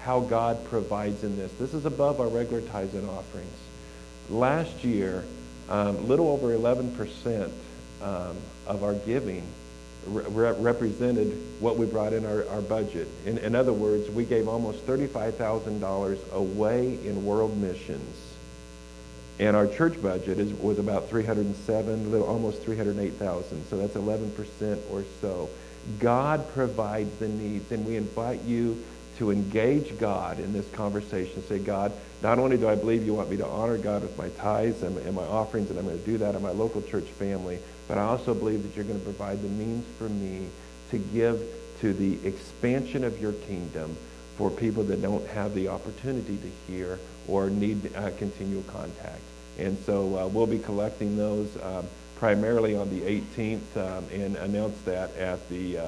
how God provides in this. This is above our regular tithes and offerings. Last year, little over 11% of our giving represented what we brought in our budget. In other words, we gave almost $35,000 away in world missions. And our church budget was about $307,000, almost $308,000. So that's 11% or so. God provides the needs, and we invite you to engage God in this conversation. Say, God, not only do I believe you want me to honor God with my tithes and my offerings, and I'm going to do that in my local church family, but I also believe that you're going to provide the means for me to give to the expansion of your kingdom for people that don't have the opportunity to hear or need continual contact. And so we'll be collecting those primarily on the 18th and announce that at the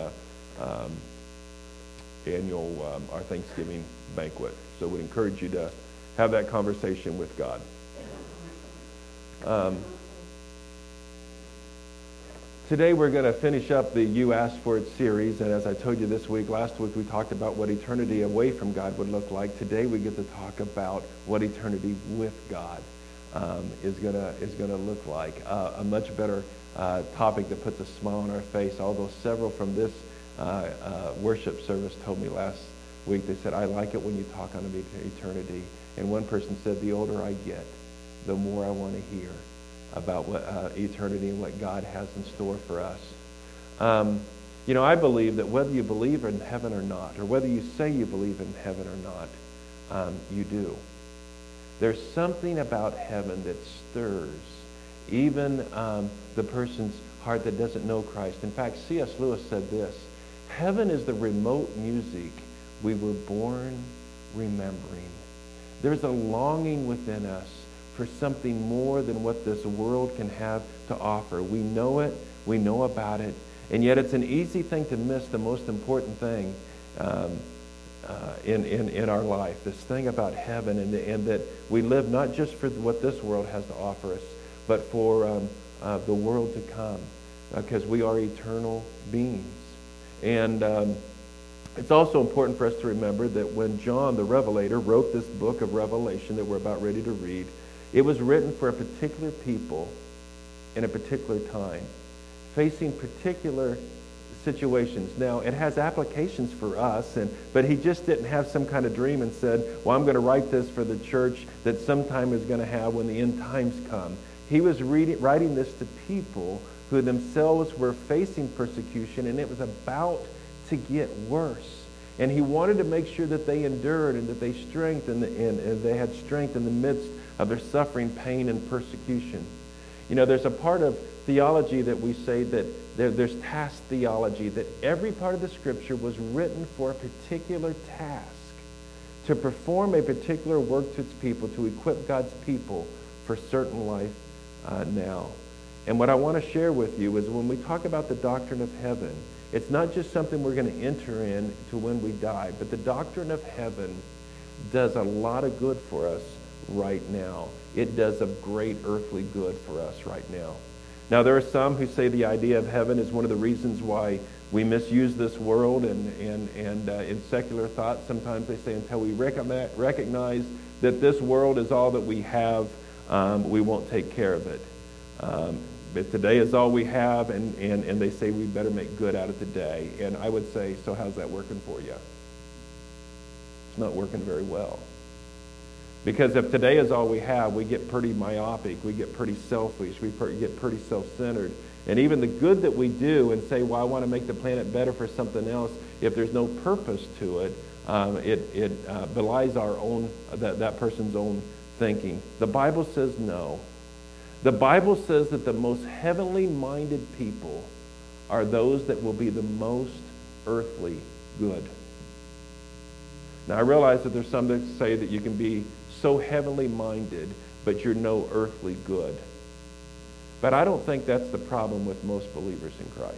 annual, our Thanksgiving banquet. So we'd encourage you to have that conversation with God. Today we're going to finish up the You Asked For It series, and as I told you last week we talked about what eternity away from God would look like. Today we get to talk about what eternity with God is going to look like. A much better topic that puts a smile on our face, although several from this worship service told me last week, they said, I like it when you talk on eternity. And one person said, the older I get, the more I want to hear about what eternity and what God has in store for us. I believe that whether you believe in heaven or not, or whether you say you believe in heaven or not, you do. There's something about heaven that stirs even the person's heart that doesn't know Christ. In fact, C.S. Lewis said this, heaven is the remote music we were born remembering. There's a longing within us for something more than what this world can have to offer. We know it, we know about it, and yet it's an easy thing to miss the most important thing in our life, this thing about heaven, and that we live not just for what this world has to offer us, but for the world to come, because we are eternal beings. And it's also important for us to remember that when John the Revelator wrote this book of Revelation that we're about ready to read, it was written for a particular people in a particular time, facing particular situations. Now, it has applications for us, but he just didn't have some kind of dream and said, well, I'm going to write this for the church that sometime is going to have when the end times come. He was writing this to people who themselves were facing persecution, and it was about to get worse. And he wanted to make sure that they endured and that they strengthened and they had strength in the midst of their suffering, pain, and persecution. There's a part of theology that we say that there's task theology, that every part of the Scripture was written for a particular task, to perform a particular work to its people, to equip God's people for certain life now. And what I want to share with you is when we talk about the doctrine of heaven, it's not just something we're going to enter into when we die, but the doctrine of heaven does a lot of good for us right now. It does a great earthly good for us right now. Now, there are some who say the idea of heaven is one of the reasons why we misuse this world, and in secular thought, sometimes they say until we recognize that this world is all that we have, we won't take care of it. But today is all we have, and they say we better make good out of today. And I would say, so how's that working for you? It's not working very well. Because if today is all we have, we get pretty myopic, we get pretty selfish, we get pretty self-centered. And even the good that we do and say, well, I want to make the planet better for something else, if there's no purpose to it, it belies our own, that person's own thinking. The Bible says no. The Bible says that the most heavenly minded people are those that will be the most earthly good. Now, I realize that there's some that say that you can be so heavenly minded, but you're no earthly good. But I don't think that's the problem with most believers in Christ.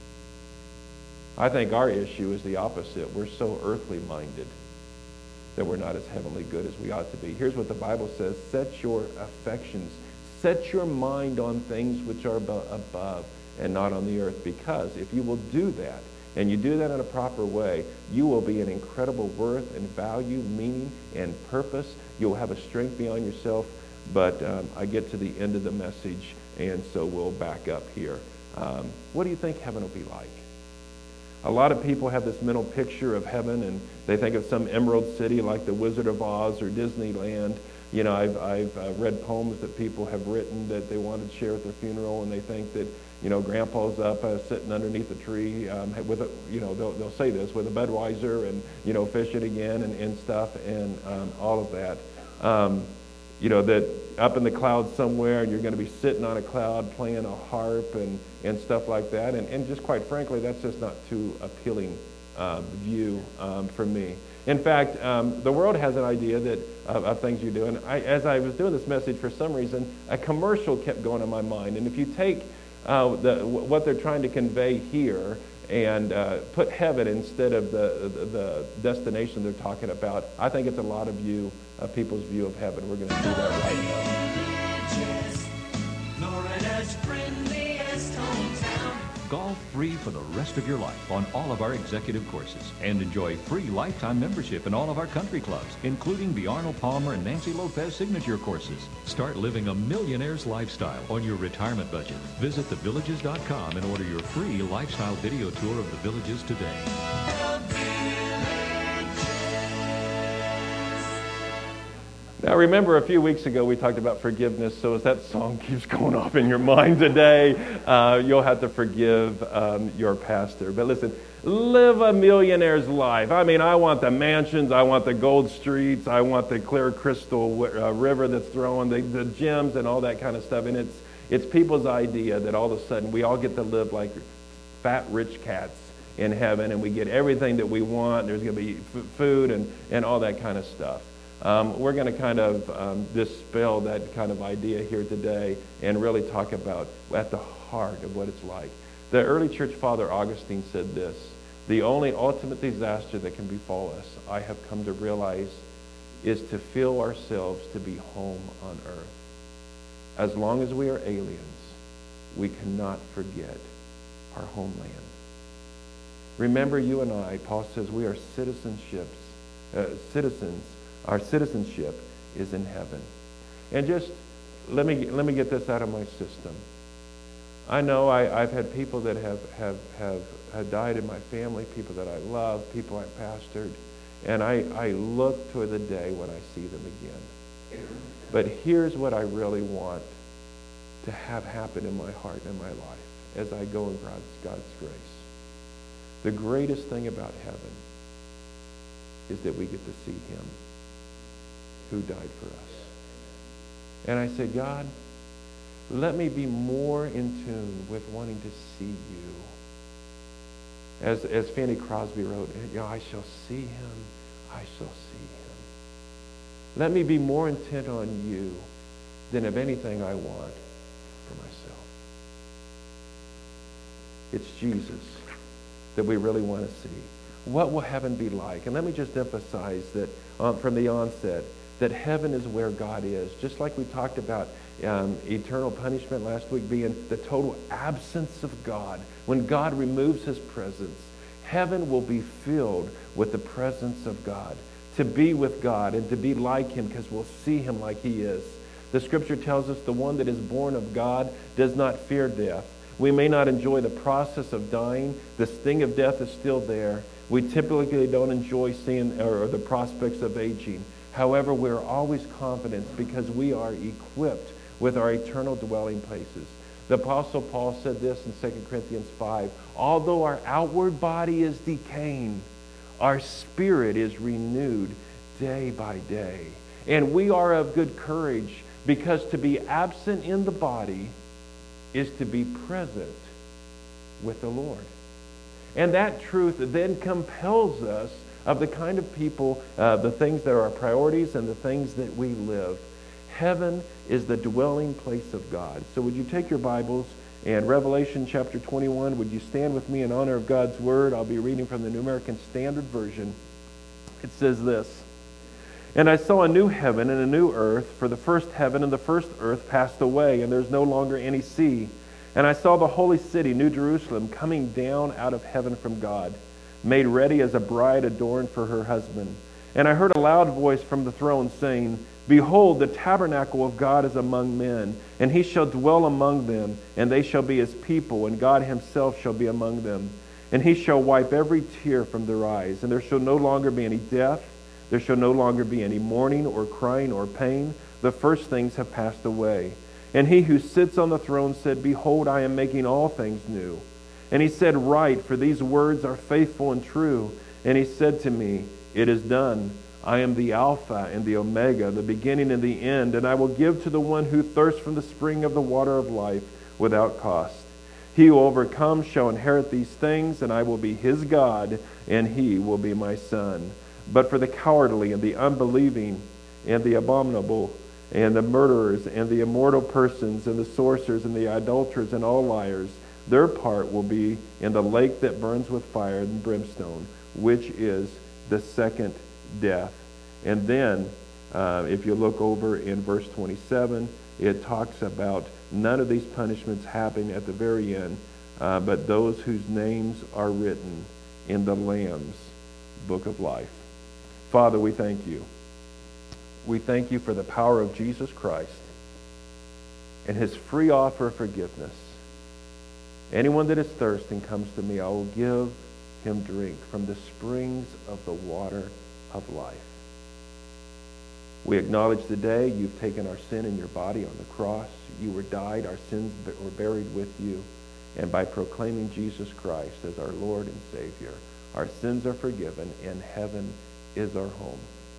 I think our issue is the opposite. We're so earthly minded that we're not as heavenly good as we ought to be. Here's what the Bible says: set your affections, set your mind on things which are above and not on the earth. Because if you will do that, and you do that in a proper way, you will be an incredible worth and value, meaning, and purpose. You'll have a strength beyond yourself. But I get to the end of the message, and so we'll back up here. What do you think heaven will be like? A lot of people have this mental picture of heaven, and they think of some emerald city like the Wizard of Oz or Disneyland. You know, I've read poems that people have written that they wanted to share at their funeral, and they think that, you know, Grandpa's up sitting underneath a tree with a, you know, they'll say this, with a Budweiser and, you know, fishing again and stuff and all of that. You know, that up in the clouds somewhere, and you're going to be sitting on a cloud playing a harp and stuff like that. And just quite frankly, that's just not too appealing view for me. In fact, the world has an idea that of things you do. And as I was doing this message, for some reason, a commercial kept going in my mind. And if you take what they're trying to convey here and put heaven instead of the destination they're talking about, I think it's a lot of people's view of heaven. We're going to see that right now. Golf free for the rest of your life on all of our executive courses, and enjoy free lifetime membership in all of our country clubs, including the Arnold Palmer and Nancy Lopez signature courses. Start living a millionaire's lifestyle on your retirement budget. Visit thevillages.com and order your free lifestyle video tour of the Villages today. Now remember, a few weeks ago we talked about forgiveness, so as that song keeps going off in your mind today, you'll have to forgive your pastor. But listen, live a millionaire's life. I mean, I want the mansions, I want the gold streets, I want the clear crystal river that's throwing the gems and all that kind of stuff. And it's people's idea that all of a sudden we all get to live like fat, rich cats in heaven, and we get everything that we want. There's going to be food and all that kind of stuff. We're going to kind of dispel that kind of idea here today and really talk about at the heart of what it's like. The early church father Augustine said this: the only ultimate disaster that can befall us, I have come to realize, is to feel ourselves to be home on earth. As long as we are aliens, we cannot forget our homeland. Remember, you and I, Paul says, we are citizens. Our citizenship is in heaven. And just let me get this out of my system. I know I've had people that have died in my family, people that I love, people I pastored, and I look toward the day when I see them again. But here's what I really want to have happen in my heart and in my life as I go in God's grace. The greatest thing about heaven is that we get to see him who died for us. And I said, God, let me be more in tune with wanting to see you. As Fanny Crosby wrote, you know, I shall see him, I shall see him. Let me be more intent on you than of anything I want for myself. It's Jesus that we really want to see. What will heaven be like? And let me just emphasize that from the onset, that heaven is where God is. Just like we talked about eternal punishment last week being the total absence of God. When God removes his presence, heaven will be filled with the presence of God. To be with God and to be like him, because we'll see him like he is. The scripture tells us the one that is born of God does not fear death. We may not enjoy the process of dying. The sting of death is still there. We typically don't enjoy seeing or the prospects of aging. However, we're always confident because we are equipped with our eternal dwelling places. The Apostle Paul said this in 2 Corinthians 5. Although our outward body is decaying, our spirit is renewed day by day. And we are of good courage, because to be absent in the body is to be present with the Lord. And that truth then compels us of the kind of people, the things that are our priorities and the things that we live. Heaven is the dwelling place of God. So would you take your Bibles and Revelation chapter 21, would you stand with me in honor of God's Word? I'll be reading from the New American Standard Version. It says this: And I saw a new heaven and a new earth, for the first heaven and the first earth passed away, and there's no longer any sea. And I saw the holy city, New Jerusalem, coming down out of heaven from God, made ready as a bride adorned for her husband. And I heard a loud voice from the throne saying, Behold, the tabernacle of God is among men, and he shall dwell among them, and they shall be his people, and God himself shall be among them. And he shall wipe every tear from their eyes, and there shall no longer be any death, there shall no longer be any mourning or crying or pain. The first things have passed away. And he who sits on the throne said, Behold, I am making all things new. And he said, Write, for these words are faithful and true. And he said to me, It is done. I am the Alpha and the Omega, the beginning and the end, and I will give to the one who thirsts from the spring of the water of life without cost. He who overcomes shall inherit these things, and I will be his God, and he will be my son. But for the cowardly and the unbelieving and the abominable and the murderers and the immortal persons and the sorcerers and the adulterers and all liars, their part will be in the lake that burns with fire and brimstone, which is the second death. And then, if you look over in verse 27, it talks about none of these punishments happening at the very end, but those whose names are written in the Lamb's book of life. Father, we thank you. We thank you for the power of Jesus Christ and his free offer of forgiveness. Anyone that is thirsting comes to me, I will give him drink from the springs of the water of life. We acknowledge today you've taken our sin in your body on the cross. You were died, our sins were buried with you. And by proclaiming Jesus Christ as our Lord and Savior, our sins are forgiven and heaven is our home.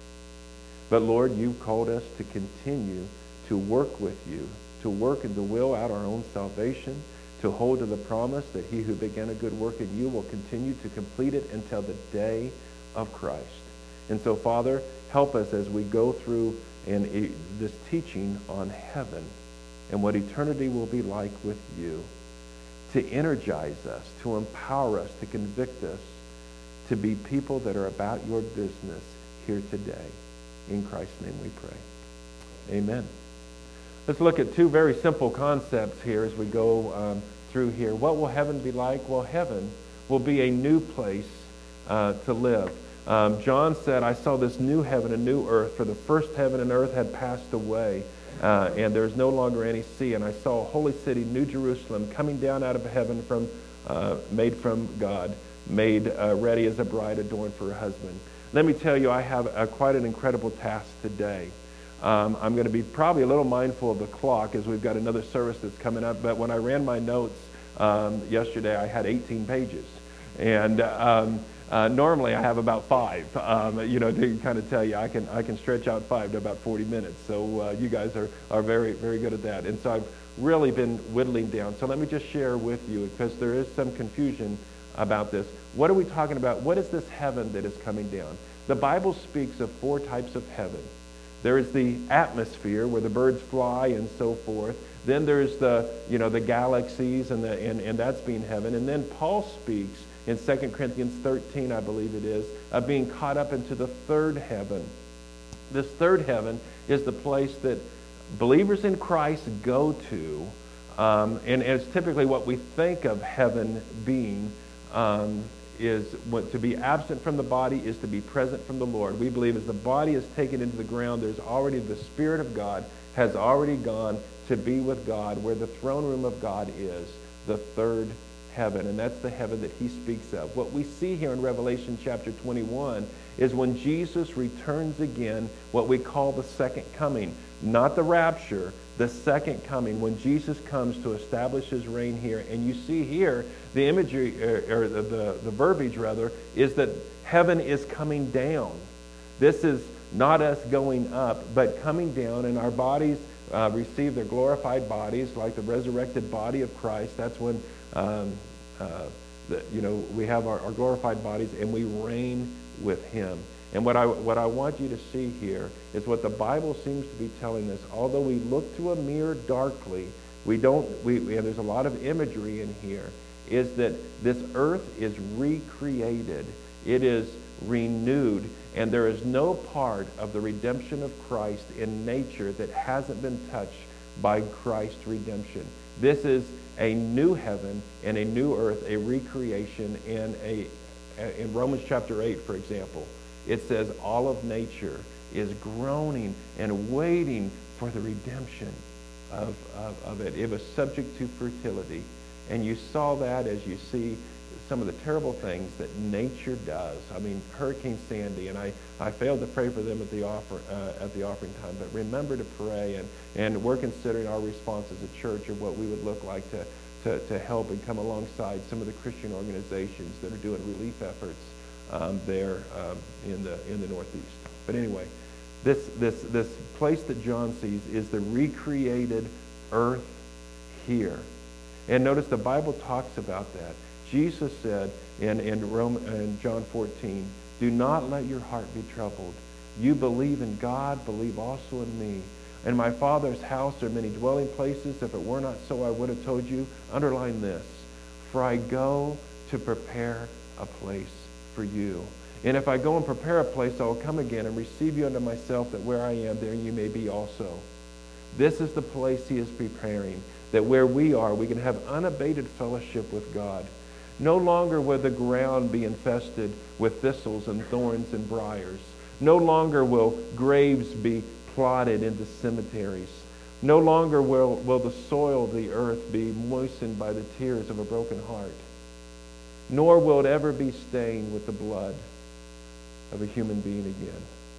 But Lord, you've called us to continue to work with you, to work and to will out our own salvation, to hold to the promise that he who began a good work in you will continue to complete it until the day of Christ. And so, Father, help us as we go through this teaching on heaven and what eternity will be like with you, to energize us, to empower us, to convict us, to be people that are about your business here today. In Christ's name we pray. Amen. Let's look at two very simple concepts here as we go through here. What will heaven be like? Well, heaven will be a new place to live. John said, I saw this new heaven and new earth, for the first heaven and earth had passed away, and there is no longer any sea. And I saw a holy city, New Jerusalem, coming down out of heaven made from God, made ready as a bride adorned for her husband. Let me tell you, I have quite an incredible task today. I'm going to be probably a little mindful of the clock as we've got another service that's coming up. But when I ran my notes yesterday, I had 18 pages. And normally I have about 5, to kind of tell you. I can stretch out 5 to about 40 minutes. So you guys are very, very good at that. And so I've really been whittling down. So let me just share with you, because there is some confusion about this. What are we talking about? What is this heaven that is coming down? The Bible speaks of 4 types of heaven. There is the atmosphere where the birds fly and so forth. Then there's the galaxies and that's being heaven. And then Paul speaks in 2 Corinthians 13, I believe it is, of being caught up into the third heaven. This third heaven is the place that believers in Christ go to, and it's typically what we think of heaven being. To be absent from the body is to be present from the Lord. We believe as the body is taken into the ground, there's already the Spirit of God has already gone to be with God, where the throne room of God is, the third heaven. And that's the heaven that he speaks of. What we see here in Revelation chapter 21 is when Jesus returns again, what we call the second coming. Not the rapture, the second coming, when Jesus comes to establish his reign here. And you see here, the imagery, or the verbiage rather, is that heaven is coming down. This is not us going up, but coming down, and our bodies receive their glorified bodies, like the resurrected body of Christ. That's when we have our glorified bodies, and we reign with him. And what I want you to see here is what the Bible seems to be telling us. Although we look through a mirror darkly, and there's a lot of imagery in here, is that this earth is recreated. It is renewed, and there is no part of the redemption of Christ in nature that hasn't been touched by Christ's redemption. This is a new heaven and a new earth, a recreation, and in Romans chapter 8, for example, it says all of nature is groaning and waiting for the redemption of it. It was subject to fertility. And you saw that as you see some of the terrible things that nature does. I mean, Hurricane Sandy, and I failed to pray for them at the offering time, but remember to pray, and we're considering our response as a church of what we would look like to help and come alongside some of the Christian organizations that are doing relief efforts there in the Northeast. But anyway, this place that John sees is the recreated earth here. And notice the Bible talks about that. Jesus said in John 14, do not let your heart be troubled. You believe in God, believe also in me. In my Father's house are many dwelling places. If it were not so, I would have told you. Underline this. For I go to prepare a place for you. And if I go and prepare a place, I will come again and receive you unto myself, that where I am, there you may be also. This is the place he is preparing, that where we are, we can have unabated fellowship with God. No longer will the ground be infested with thistles and thorns and briars. No longer will graves be plotted into cemeteries. No longer will the soil of the earth be moistened by the tears of a broken heart. Nor will it ever be stained with the blood of a human being again.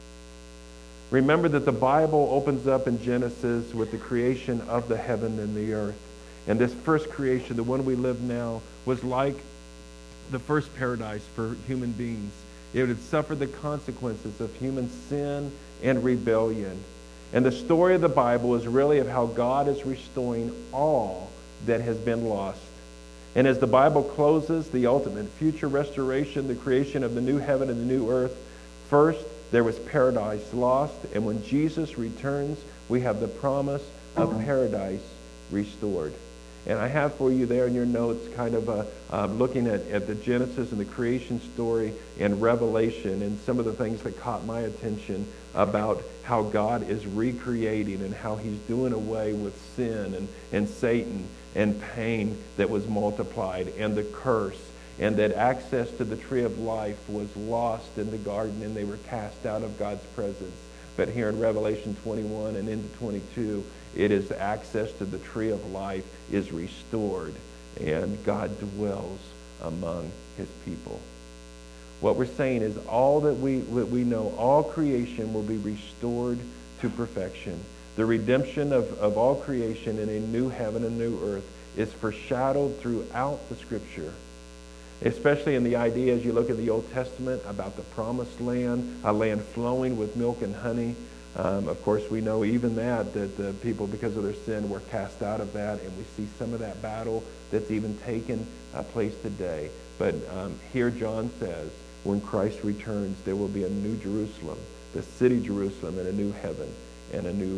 Remember that the Bible opens up in Genesis with the creation of the heaven and the earth. And this first creation, the one we live now, was like the first paradise for human beings. It had suffered the consequences of human sin and rebellion. And the story of the Bible is really of how God is restoring all that has been lost. And as the Bible closes, the ultimate future restoration, the creation of the new heaven and the new earth, first, there was paradise lost, and when Jesus returns, we have the promise of paradise restored. And I have for you there in your notes kind of looking at the Genesis and the creation story and Revelation and some of the things that caught my attention about how God is recreating and how he's doing away with sin and Satan and pain that was multiplied and the curse, and that access to the tree of life was lost in the garden and they were cast out of God's presence. But here in Revelation 21 and into 22, it is access to the tree of life is restored, and God dwells among his people. What we're saying is all that we know, all creation will be restored to perfection. The redemption of all creation in a new heaven and new earth is foreshadowed throughout the Scripture, especially in the idea as you look at the Old Testament about the promised land, a land flowing with milk and honey. Of course, we know even that the people, because of their sin, were cast out of that, and we see some of that battle that's even taken place today. But here John says, when Christ returns, there will be a new Jerusalem, the city Jerusalem, and a new heaven and a new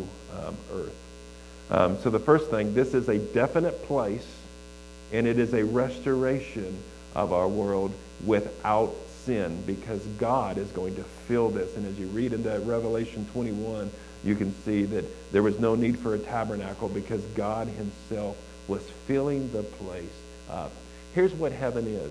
earth. So the first thing, this is a definite place, and it is a restoration of our world without sin, because God is going to fill this. And as you read in that Revelation 21, you can see that there was no need for a tabernacle because God himself was filling the place up. Here's what heaven is.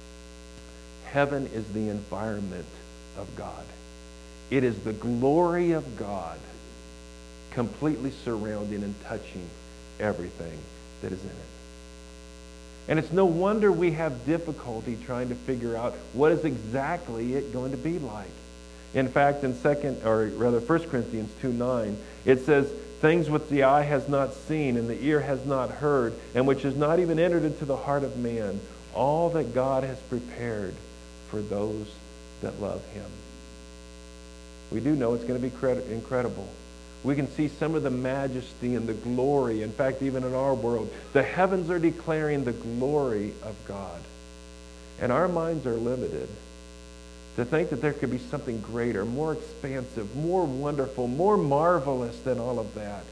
Heaven is the environment of God. It is the glory of God completely surrounding and touching everything that is in it. And it's no wonder we have difficulty trying to figure out what is exactly it going to be like. In fact, in 1 Corinthians 2:9, it says, things which the eye has not seen and the ear has not heard, and which has not even entered into the heart of man, all that God has prepared for those that love him. We do know it's going to be incredible. We can see some of the majesty and the glory. In fact, even in our world, the heavens are declaring the glory of God. And our minds are limited to think that there could be something greater, more expansive, more wonderful, more marvelous than all of that.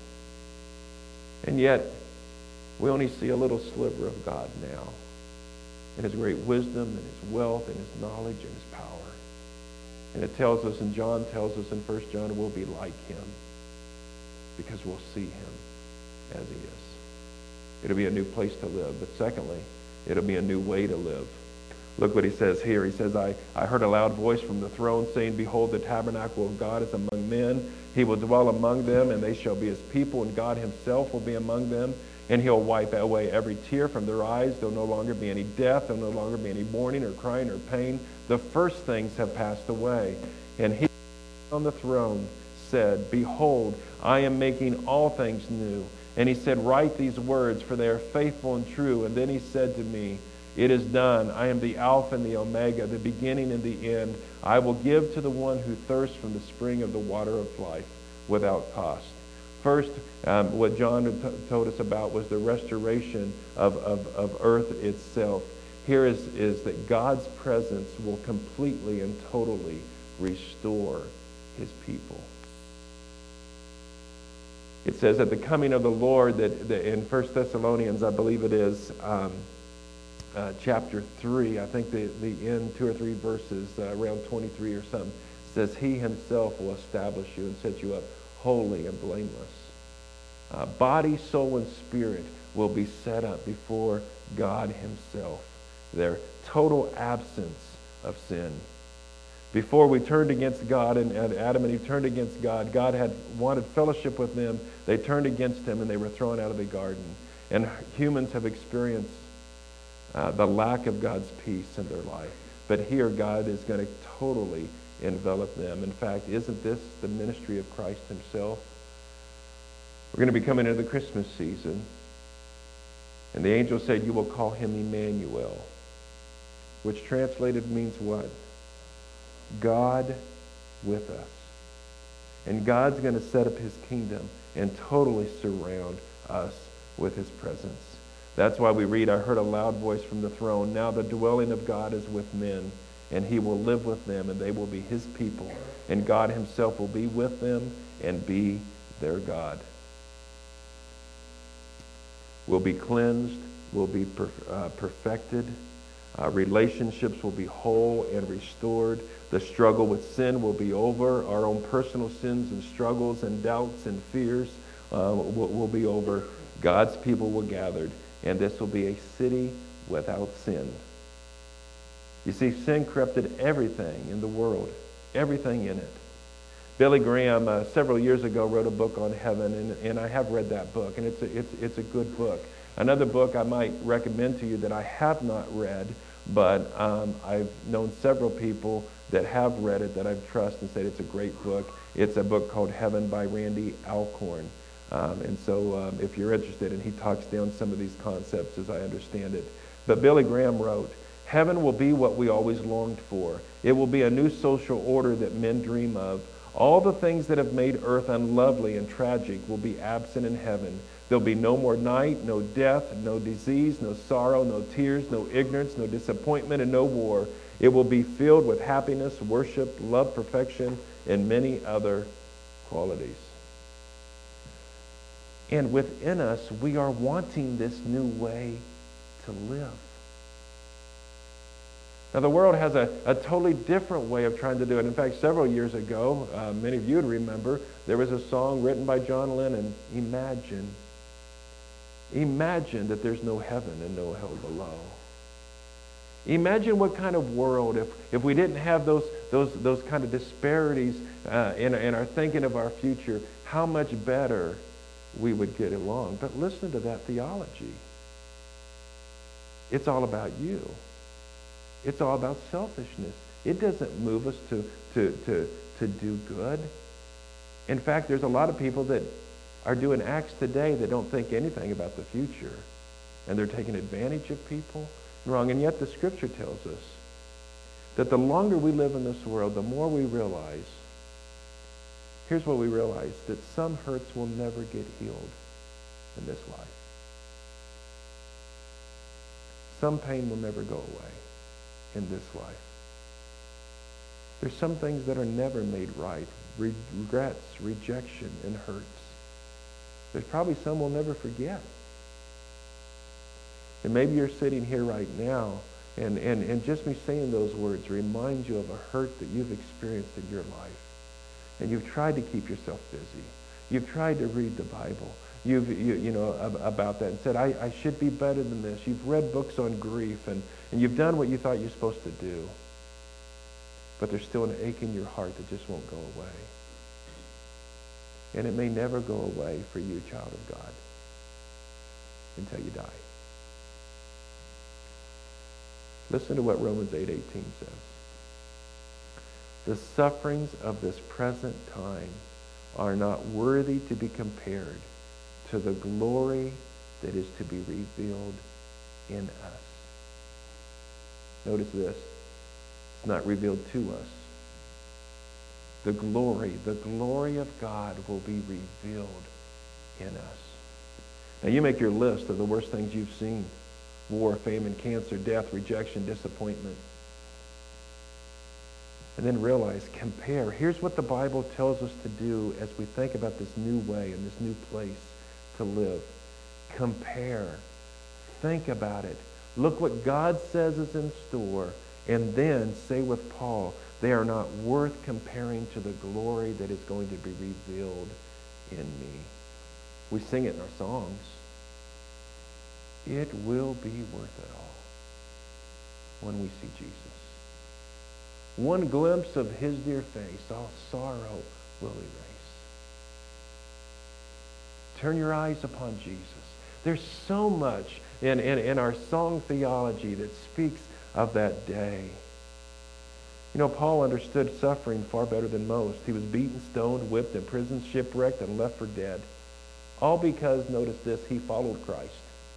And yet, we only see a little sliver of God now, and his great wisdom and his wealth and his knowledge and his power. And it tells us, and John tells us in 1 John, we'll be like him, because we'll see him as he is. It'll be a new place to live. But secondly, it'll be a new way to live. Look what he says here. He says, I heard a loud voice from the throne saying, behold, the tabernacle of God is among men. He will dwell among them, and they shall be his people, and God himself will be among them. And he'll wipe away every tear from their eyes. There'll no longer be any death. There'll no longer be any mourning or crying or pain. The first things have passed away. And he on the throne said, behold, I am making all things new. And he said, write these words, for they are faithful and true. And then he said to me, it is done. I am the Alpha and the Omega, the beginning and the end. I will give to the one who thirsts from the spring of the water of life without cost. First, what John told us about was the restoration of earth itself. Here is that God's presence will completely and totally restore his people. It says at the coming of the Lord that in 1 Thessalonians, I believe it is, chapter 3, I think the end 2 or 3 verses, around 23 or something, says he himself will establish you and set you up holy and blameless. Body, soul, and spirit will be set up before God himself. Their total absence of sin. Before we turned against God, and Adam and Eve turned against God, God had wanted fellowship with them. They turned against him, and they were thrown out of the garden. And humans have experienced the lack of God's peace in their life. But here, God is going to totally envelop them. In fact, isn't this the ministry of Christ himself? We're going to be coming into the Christmas season. And the angel said, you will call him Emmanuel, which translated means what? God with us. And God's going to set up his kingdom and totally surround us with his presence. That's why we read, I heard a loud voice from the throne. Now the dwelling of God is with men, and he will live with them, and they will be his people. And God himself will be with them and be their God. We'll be cleansed, we'll be perfected. Relationships will be whole and restored. The struggle with sin will be over. Our own personal sins and struggles and doubts and fears will be over. God's people will gather, and this will be a city without sin. You see, sin corrupted everything in the world, everything in it. Billy Graham, several years ago, wrote a book on heaven, and I have read that book, and it's a good book. Another book I might recommend to you that I have not read, but I've known several people that have read it that I've trusted and said it's a great book. It's a book called Heaven by Randy Alcorn. And so if you're interested, and he talks down some of these concepts as I understand it. But Billy Graham wrote, heaven will be what we always longed for. It will be a new social order that men dream of. All the things that have made earth unlovely and tragic will be absent in heaven. There'll be no more night, no death, no disease, no sorrow, no tears, no ignorance, no disappointment, and no war. It will be filled with happiness, worship, love, perfection, and many other qualities. And within us, we are wanting this new way to live. Now, the world has a totally different way of trying to do it. In fact, several years ago, many of you would remember, there was a song written by John Lennon, Imagine. Imagine that there's no heaven and no hell below. Imagine what kind of world, if we didn't have those kind of disparities in our thinking of our future, how much better we would get along. But listen to that theology. It's all about you. It's all about selfishness. It doesn't move us to do good. In fact, there's a lot of people that are doing acts today that don't think anything about the future. And they're taking advantage of people. Wrong. And yet the scripture tells us that the longer we live in this world, the more we realize, here's what we realize, that some hurts will never get healed in this life. Some pain will never go away in this life. There's some things that are never made right. Regrets, rejection, and hurts. There's probably some we'll never forget. And maybe you're sitting here right now, and just me saying those words reminds you of a hurt that you've experienced in your life. And you've tried to keep yourself busy. You've tried to read the Bible. You know, about that and said, I should be better than this. You've read books on grief, and you've done what you thought you're supposed to do. But there's still an ache in your heart that just won't go away. And it may never go away for you, child of God, until you die. Listen to what Romans 8:18 says. The sufferings of this present time are not worthy to be compared to the glory that is to be revealed in us. Notice this. It's not revealed to us. The glory of God will be revealed in us. Now you make your list of the worst things you've seen. War, famine, cancer, death, rejection, disappointment. And then realize, compare. Here's what the Bible tells us to do as we think about this new way and this new place to live. Compare. Think about it. Look what God says is in store. And then say with Paul, they are not worth comparing to the glory that is going to be revealed in me. We sing it in our songs. It will be worth it all when we see Jesus. One glimpse of his dear face, all sorrow will erase. Turn your eyes upon Jesus. There's so much in our song theology that speaks of that day. You know, Paul understood suffering far better than most. He was beaten, stoned, whipped, imprisoned, shipwrecked, and left for dead. All because, notice this, he followed Christ.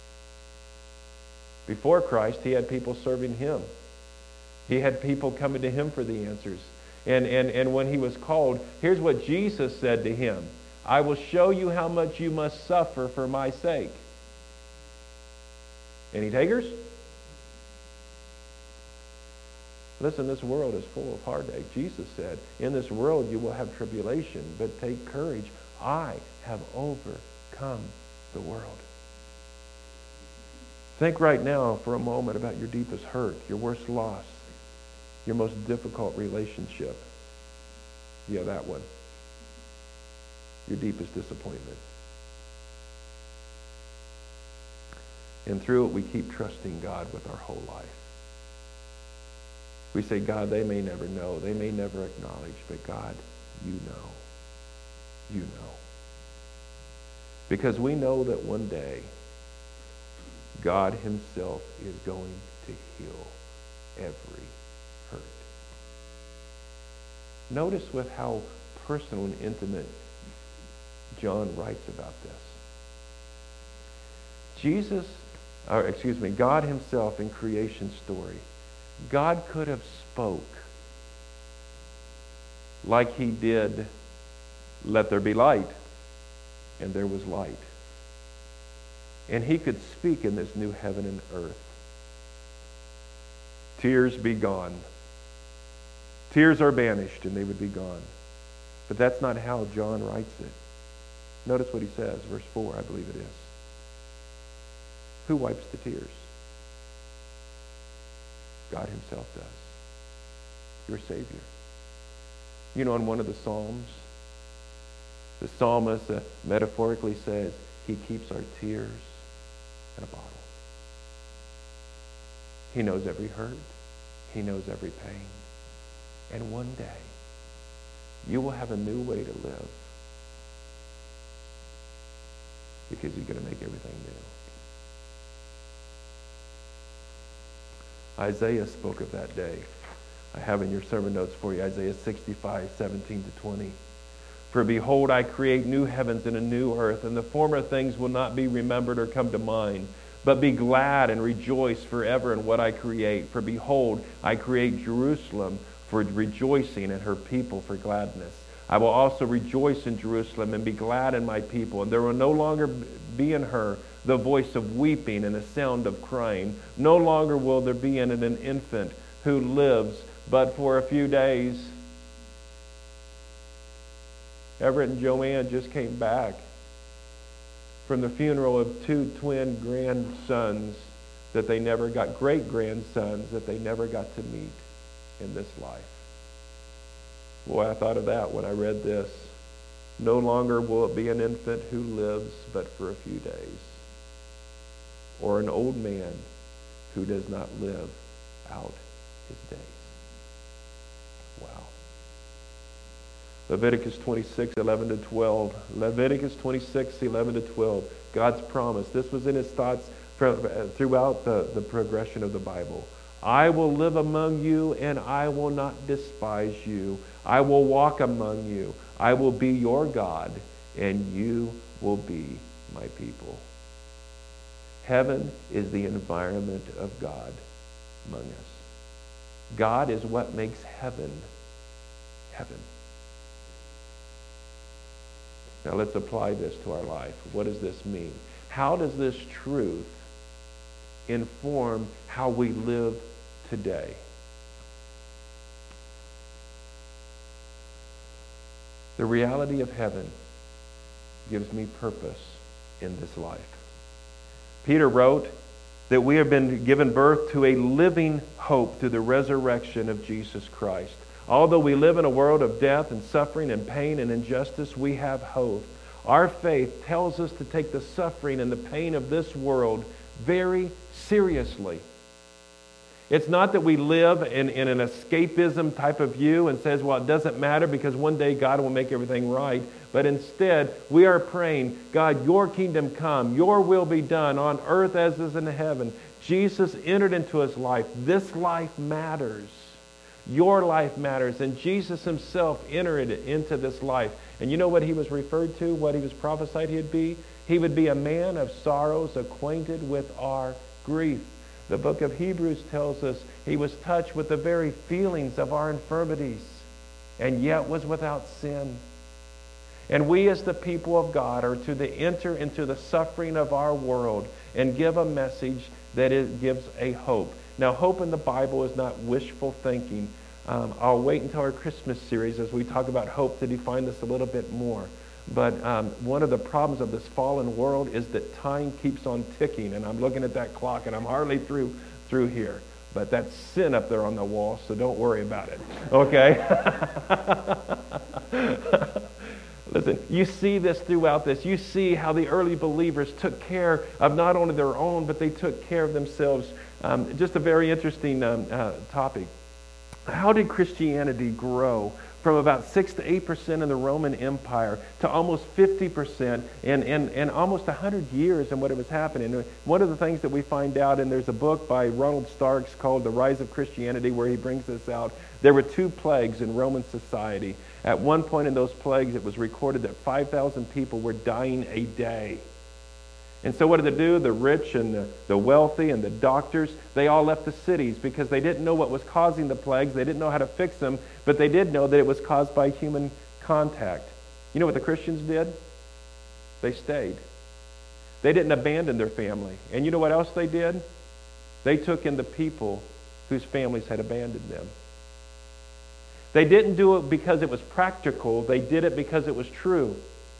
Before Christ, he had people serving him. He had people coming to him for the answers. And when he was called, here's what Jesus said to him. I will show you how much you must suffer for my sake. Any takers? Listen, this world is full of heartache. Jesus said, in this world you will have tribulation, but take courage. I have overcome the world. Think right now for a moment about your deepest hurt, your worst loss, your most difficult relationship. Yeah, that one. Your deepest disappointment. And through it, we keep trusting God with our whole life. We say, God, they may never know. They may never acknowledge. But God, you know. You know. Because we know that one day, God himself is going to heal every hurt. Notice with how personal and intimate John writes about this. God himself in creation story, God could have spoke like he did, let there be light, and there was light. And he could speak in this new heaven and earth. Tears be gone. Tears are banished, and they would be gone. But that's not how John writes it. Notice what he says, verse 4, I believe it is. Who wipes the tears? God himself does. Your Savior. You know, in one of the Psalms, the psalmist metaphorically says, he keeps our tears in a bottle. He knows every hurt. He knows every pain. And one day, you will have a new way to live because he's going to make everything new. Isaiah spoke of that day. I have in your sermon notes for you, Isaiah 65, 17 to 20. For behold, I create new heavens and a new earth, and the former things will not be remembered or come to mind. But be glad and rejoice forever in what I create. For behold, I create Jerusalem for rejoicing, and her people for gladness. I will also rejoice in Jerusalem and be glad in my people. And there will no longer be in her the voice of weeping and the sound of crying. No longer will there be in it an infant who lives but for a few days. Everett and Joanne just came back from the funeral of two twin grandsons that they never got, great-grandsons that they never got to meet in this life. Boy, I thought of that when I read this. No longer will it be an infant who lives but for a few days, or an old man who does not live out his days. Wow. Leviticus 26:11-12. Leviticus 26:11-12. God's promise. This was in his thoughts throughout the progression of the Bible. I will live among you, and I will not despise you. I will walk among you. I will be your God, and you will be my people. Heaven is the environment of God among us. God is what makes heaven heaven. Now let's apply this to our life. What does this mean? How does this truth inform how we live today? The reality of heaven gives me purpose in this life. Peter wrote that we have been given birth to a living hope through the resurrection of Jesus Christ. Although we live in a world of death and suffering and pain and injustice, we have hope. Our faith tells us to take the suffering and the pain of this world very seriously. It's not that we live in an escapism type of view and says, well, it doesn't matter because one day God will make everything right. But instead, we are praying, God, your kingdom come, your will be done on earth as is in heaven. Jesus entered into his life. This life matters. Your life matters. And Jesus himself entered into this life. And you know what he was referred to, what he was prophesied he'd be? He would be a man of sorrows, acquainted with our grief. The book of Hebrews tells us he was touched with the very feelings of our infirmities, and yet was without sin. And we as the people of God are to enter into the suffering of our world and give a message that it gives a hope. Now, hope in the Bible is not wishful thinking. I'll wait until our Christmas series as we talk about hope to define this a little bit more. But one of the problems of this fallen world is that time keeps on ticking. And I'm looking at that clock and I'm hardly through here. But that's sin up there on the wall, so don't worry about it. Okay? Listen, you see this throughout this. You see how the early believers took care of not only their own, but they took care of themselves. Just a very interesting topic. How did Christianity grow from about 6 to 8% in the Roman Empire to almost 50% in almost 100 years in what it was happening? One of the things that we find out, and there's a book by Ronald Starks called The Rise of Christianity where he brings this out, there were 2 plagues in Roman society. At one point in those plagues, it was recorded that 5,000 people were dying a day. And so what did they do? The rich and the wealthy and the doctors, they all left the cities because they didn't know what was causing the plagues. They didn't know how to fix them, but they did know that it was caused by human contact. You know what the Christians did? They stayed. They didn't abandon their family. And you know what else they did? They took in the people whose families had abandoned them. They didn't do it because it was practical. They did it because it was true.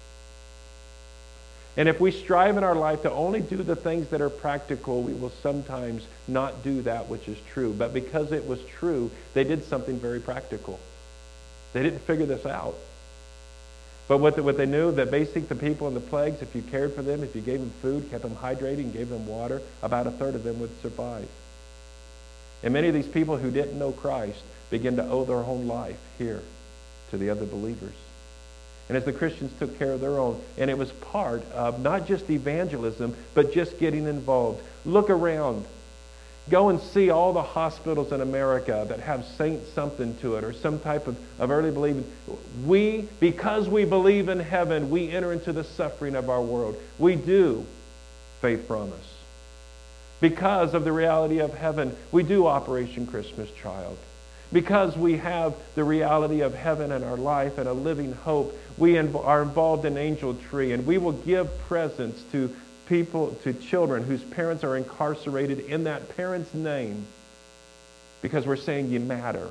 And if we strive in our life to only do the things that are practical, we will sometimes not do that which is true. But because it was true, they did something very practical. They didn't figure this out. But what they knew, that basically the people in the plagues, if you cared for them, if you gave them food, kept them hydrated, and gave them water, about 1/3 of them would survive. And many of these people who didn't know Christ began to owe their whole life here to the other believers. And as the Christians took care of their own, and it was part of not just evangelism, but just getting involved. Look around. Go and see all the hospitals in America that have Saint something to it or some type of early believing. Because we believe in heaven, we enter into the suffering of our world. We do Faith Promise. Because of the reality of heaven, we do Operation Christmas Child. Because we have the reality of heaven in our life and a living hope, we are involved in Angel Tree, and we will give presents to people, to children whose parents are incarcerated in that parent's name because we're saying you matter.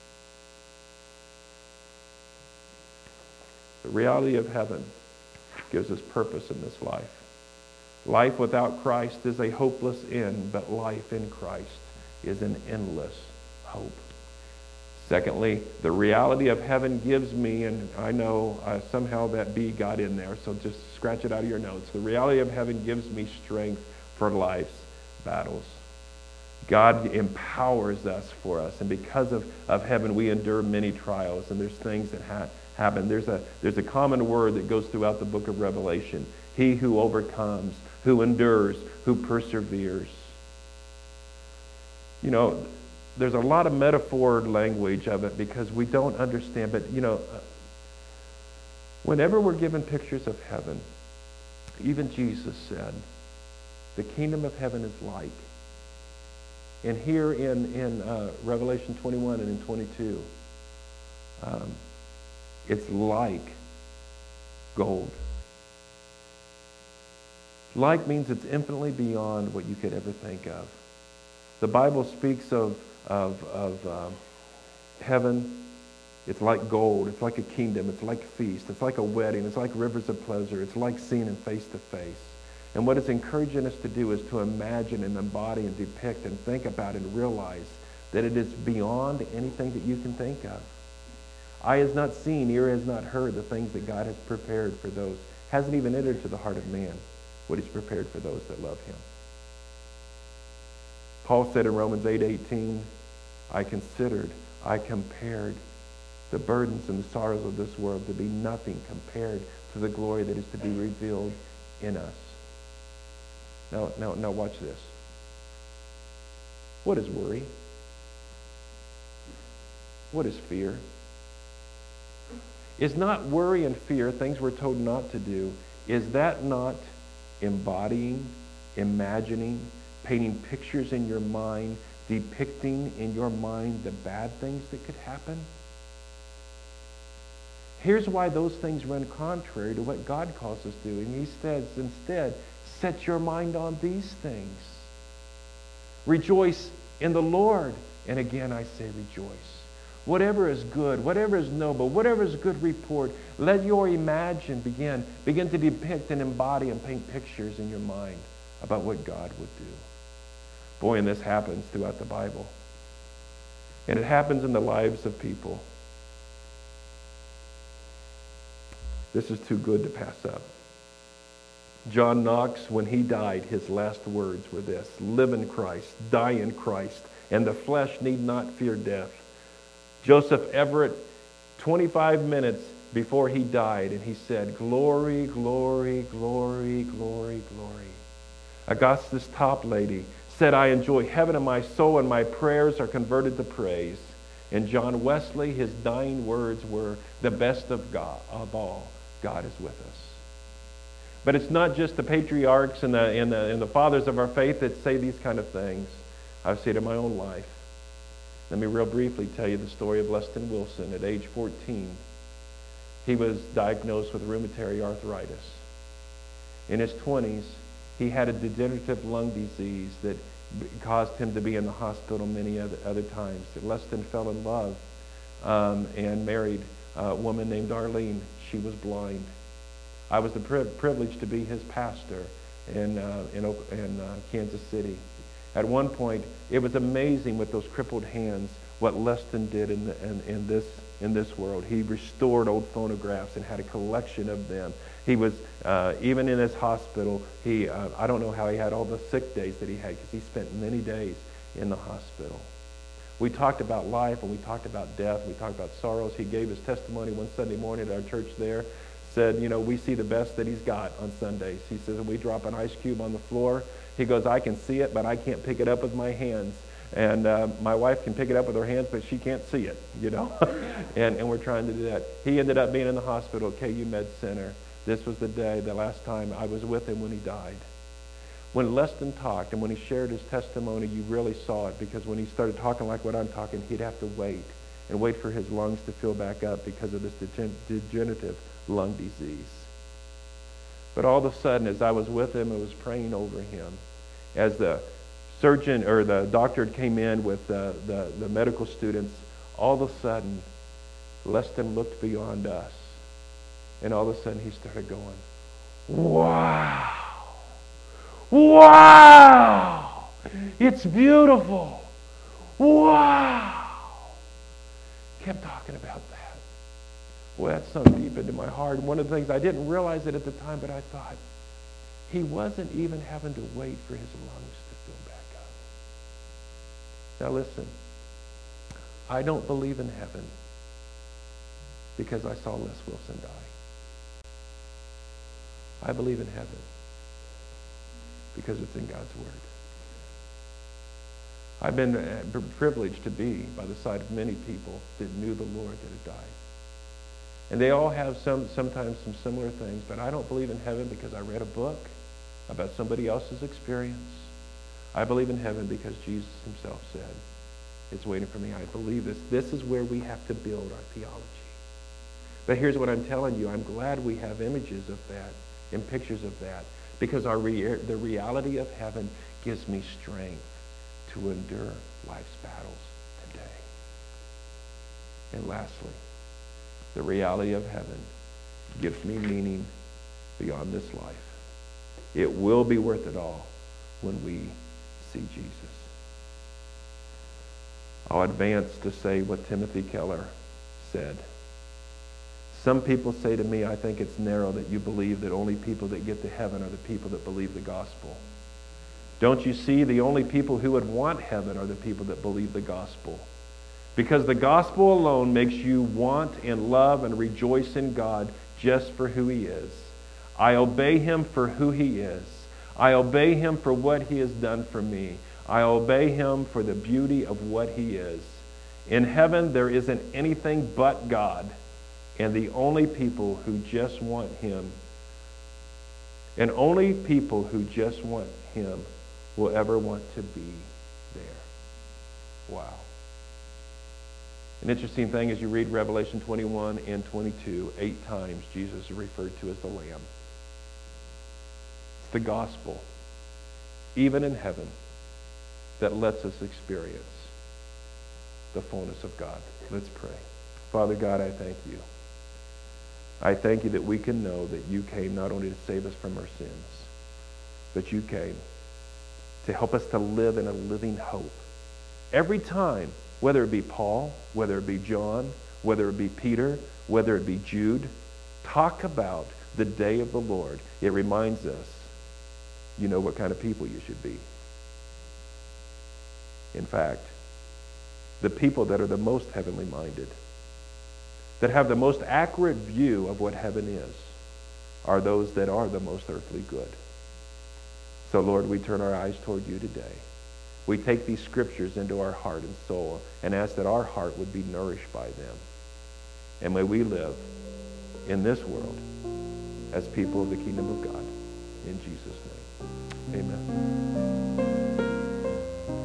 The reality of heaven gives us purpose in this life. Life without Christ is a hopeless end, but life in Christ is an endless hope. Secondly, the reality of heaven gives me, and I know somehow that B got in there, so just scratch it out of your notes. The reality of heaven gives me strength for life's battles. God empowers us for us, and because of heaven, we endure many trials, and there's things that happen. There's a common word that goes throughout the book of Revelation. He who overcomes, who endures, who perseveres. You know, there's a lot of metaphor language of it because we don't understand, but whenever we're given pictures of heaven, even Jesus said, the kingdom of heaven is like. And here in Revelation 21 and in 22, it's like gold. Like means it's infinitely beyond what you could ever think of. The Bible speaks of heaven. It's like gold. It's like a kingdom. It's like a feast. It's like a wedding. It's like rivers of pleasure. It's like seeing it face to face. And what it's encouraging us to do is to imagine and embody and depict and think about and realize that it is beyond anything that you can think of. Eye has not seen, ear has not heard the things that God has prepared for those. Hasn't even entered to the heart of man what he's prepared for those that love him. Paul said in Romans 8:18, I compared the burdens and the sorrows of this world to be nothing compared to the glory that is to be revealed in us. Now watch this. What is worry? What is fear? Is not worry and fear things we're told not to do? Is that not embodying, imagining, painting pictures in your mind, depicting in your mind the bad things that could happen? Here's why those things run contrary to what God calls us to do. And he says, instead, set your mind on these things. Rejoice in the Lord. And again, I say rejoice. Whatever is good, whatever is noble, whatever is good report, let your imagine begin to depict and embody and paint pictures in your mind about what God would do. Boy, and this happens throughout the Bible. And it happens in the lives of people. This is too good to pass up. John Knox, when he died, his last words were this: live in Christ, die in Christ, and the flesh need not fear death. Joseph Everett, 25 minutes before he died, and he said, glory, glory, glory, glory, glory. Augustus Toplady said, I enjoy heaven in my soul, and my prayers are converted to praise. And John Wesley, his dying words were, the best of God, of all, God is with us. But it's not just the patriarchs and the fathers of our faith that say these kind of things. I've seen it in my own life. Let me real briefly tell you the story of Leston Wilson. At age 14, he was diagnosed with rheumatoid arthritis. In his 20s, he had a degenerative lung disease that caused him to be in the hospital many other times. Leston fell in love and married a woman named Arlene. She was blind. I was the privilege to be his pastor in Kansas City. At one point, it was amazing with those crippled hands what Leston did in this world. He restored old phonographs and had a collection of them. He was even in his hospital. I don't know how he had all the sick days that he had because he spent many days in the hospital. We talked about life and we talked about death. We talked about sorrows. He gave his testimony one Sunday morning at our church there. Said, we see the best that he's got on Sundays. He says, when we drop an ice cube on the floor, he goes, I can see it, but I can't pick it up with my hands. And my wife can pick it up with her hands, but she can't see it, and we're trying to do that. He ended up being in the hospital at KU Med Center. This was the last time I was with him when he died. When Leston talked and when he shared his testimony, you really saw it, because when he started talking like what I'm talking, he'd have to wait for his lungs to fill back up because of this degenerative lung disease. But all of a sudden, as I was with him and was praying over him, as the surgeon or the doctor came in with the medical students, all of a sudden, Leston looked beyond us. And all of a sudden, he started going, wow! Wow! It's beautiful! Wow! kept talking about that. Boy, that sunk deep into my heart. And one of the things, I didn't realize it at the time, but I thought, he wasn't even having to wait for his lungs to fill back up. Now listen, I don't believe in heaven because I saw Les Wilson die. I believe in heaven because it's in God's Word. I've been privileged to be by the side of many people that knew the Lord that had died. And they all have sometimes some similar things, but I don't believe in heaven because I read a book about somebody else's experience. I believe in heaven because Jesus himself said, it's waiting for me. I believe this. This is where we have to build our theology. But here's what I'm telling you. I'm glad we have images of that and pictures of that, because the reality of heaven gives me strength to endure life's battles today. And lastly, the reality of heaven gives me meaning beyond this life. It will be worth it all when we see Jesus. I'll advance to say what Timothy Keller said. Some people say to me, I think it's narrow that you believe that only people that get to heaven are the people that believe the gospel. Don't you see, the only people who would want heaven are the people that believe the gospel. Because the gospel alone makes you want and love and rejoice in God just for who he is. I obey him for who he is. I obey him for what he has done for me. I obey him for the beauty of what he is. In heaven, there isn't anything but God. And the only people who just want him, and only people who just want him will ever want to be there. Wow. An interesting thing is you read Revelation 21 and 22, 8 times Jesus is referred to as the Lamb. It's the gospel, even in heaven, that lets us experience the fullness of God. Let's pray. Father God, I thank you. I thank you that we can know that you came not only to save us from our sins, but you came to help us to live in a living hope. Every time, whether it be Paul, whether it be John, whether it be Peter, whether it be Jude, talk about the day of the Lord. It reminds us, you know what kind of people you should be. In fact, the people that are the most heavenly minded, that have the most accurate view of what heaven is, are those that are the most earthly good. So Lord, we turn our eyes toward you today. We take these scriptures into our heart and soul and ask that our heart would be nourished by them. And may we live in this world as people of the kingdom of God. In Jesus' name, amen.